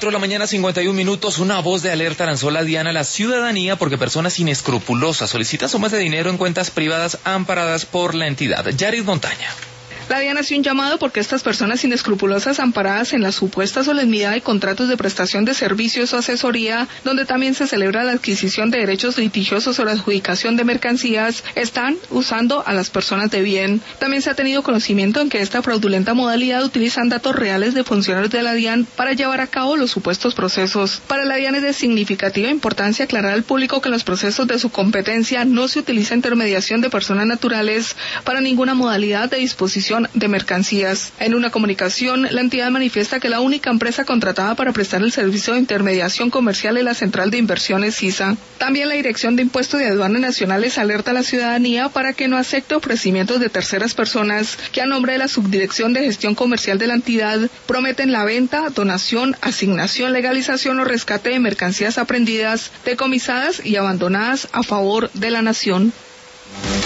4:51 a.m, una voz de alerta lanzó la DIAN a la ciudadanía porque personas inescrupulosas solicitan sumas de dinero en cuentas privadas amparadas por la entidad. Yarid Montaña. La DIAN hace un llamado porque estas personas inescrupulosas amparadas en la supuesta solemnidad de contratos de prestación de servicios o asesoría, donde también se celebra la adquisición de derechos litigiosos o la adjudicación de mercancías, están usando a las personas de bien. También se ha tenido conocimiento en que esta fraudulenta modalidad utilizan datos reales de funcionarios de la DIAN para llevar a cabo los supuestos procesos. Para la DIAN es de significativa importancia aclarar al público que en los procesos de su competencia no se utiliza intermediación de personas naturales para ninguna modalidad de disposición de mercancías. En una comunicación, la entidad manifiesta que la única empresa contratada para prestar el servicio de intermediación comercial es la Central de Inversiones CISA. También la Dirección de Impuestos y Aduanas Nacionales alerta a la ciudadanía para que no acepte ofrecimientos de terceras personas que a nombre de la Subdirección de Gestión Comercial de la entidad prometen la venta, donación, asignación, legalización o rescate de mercancías aprendidas, decomisadas y abandonadas a favor de la nación.